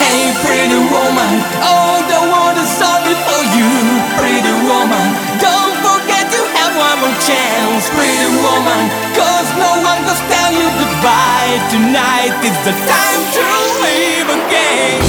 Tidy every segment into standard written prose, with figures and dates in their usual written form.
Hey, pretty woman, oh, the world is sorry for you. Pretty woman, don't forget you have one more chance. Pretty woman, cause no one will tell you goodbye. Tonight is the time to live again.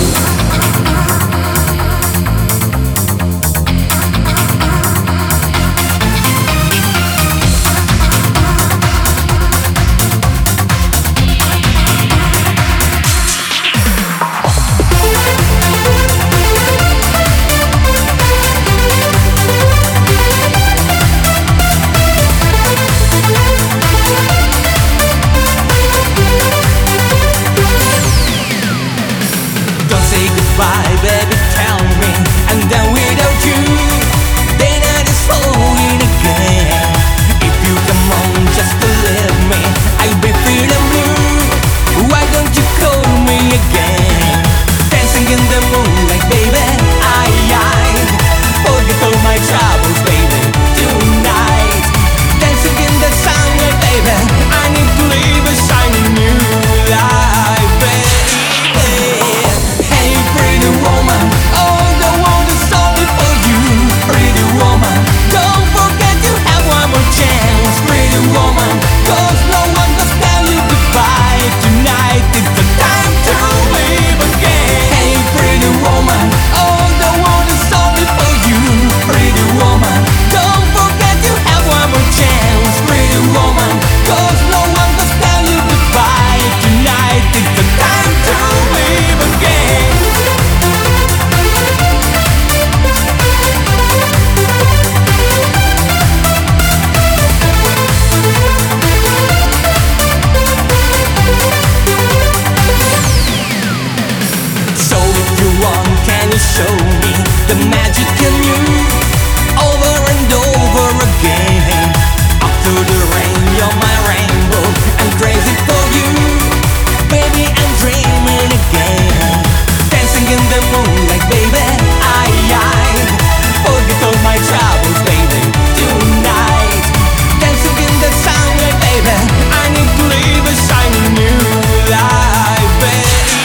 Bye, baby, tell me, and then without you, the night is falling again. If you come on just to leave me, I'll be feeling blue. Why don't you call me again? Dancing in the moonlight, baby, I forget all my troubles, baby, tonight. Dancing in the sunlight, baby, I need to live a shiny new life, baby. Pretty woman, oh, the world is sorry for you. Pretty woman, don't forget you have one more chance. Pretty woman, cause no one will tell you goodbye. Tonight is the time to live again. Hey, pretty woman, oh, the world is sorry for you. Pretty woman, don't forget you have one more chance. Pretty woman, cause no one will tell you goodbye. Tonight is the time to live again. Can you show me the magic in you over and over again? After the rain, you're my rainbow. I'm crazy for you, baby. I'm dreaming again. Dancing in the moonlight, baby. I forget all my troubles, baby. Tonight, dancing in the sunlight, baby. I need to live a shiny new life, baby.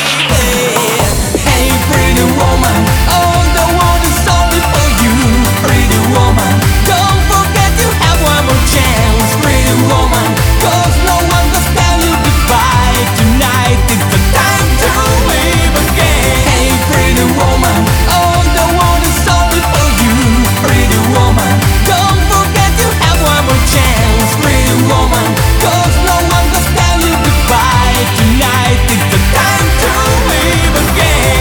Hey, pretty woman, oh, the world is sorry for you. Pretty woman, don't forget you have one more chance. Pretty woman, cause no one will tell you goodbye. Tonight is the time to live again. Hey, pretty woman, oh, the world is sorry for you. Pretty woman, don't forget you have one more chance. Pretty woman, cause no one will tell you goodbye. Tonight is the time to live again.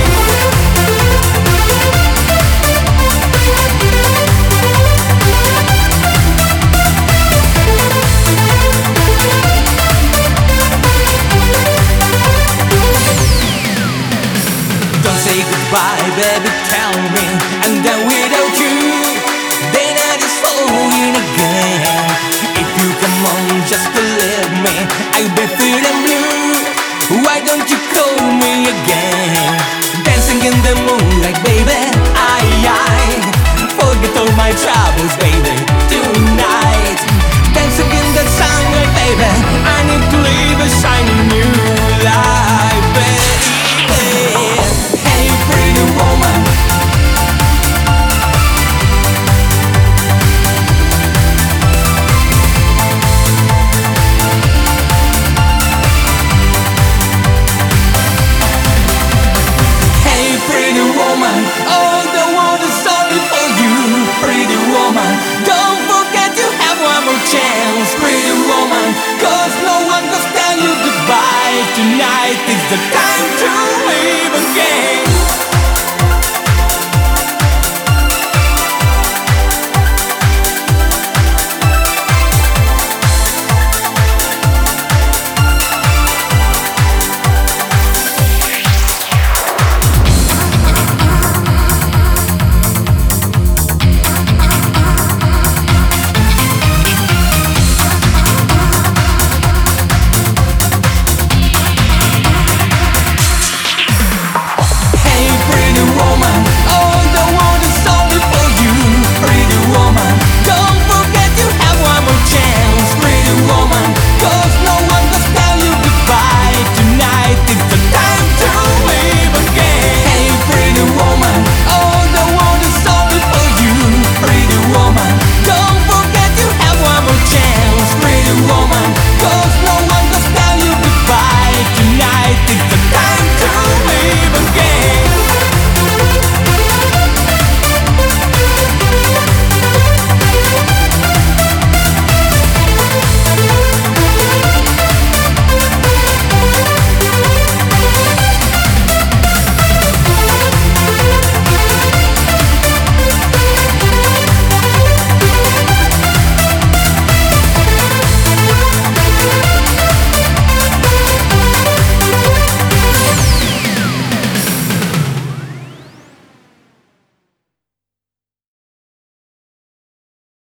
Don't say goodbye, baby, tell me, and then without you, the night is falling again. If you come on just to leave me, I'll be feeling blue. Why don't you call me again?